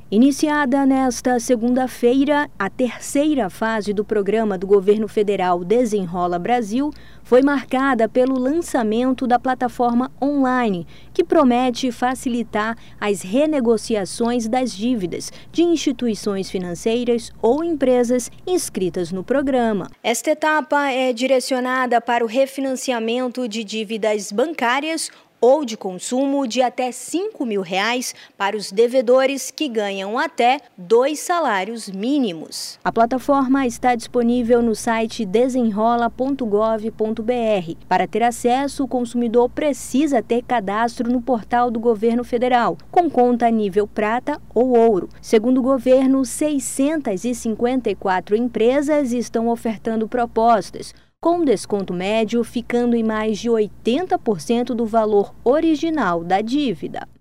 Iniciada nesta segunda-feira, a terceira fase do programa do governo federal Desenrola Brasil foi marcada pelo lançamento da plataforma online, que promete facilitar as renegociações das dívidas de instituições financeiras ou empresas inscritas no programa. Esta etapa é direcionada para o refinanciamento de dívidas bancárias ou de consumo de até R$ 5.000 para os devedores que ganham até 2 salários mínimos. A plataforma está disponível no site desenrola.gov.br. Para ter acesso, o consumidor precisa ter cadastro no portal do governo federal, com conta nível prata ou ouro. Segundo o governo, 654 empresas estão ofertando propostas, com desconto médio ficando em mais de 80% do valor original da dívida.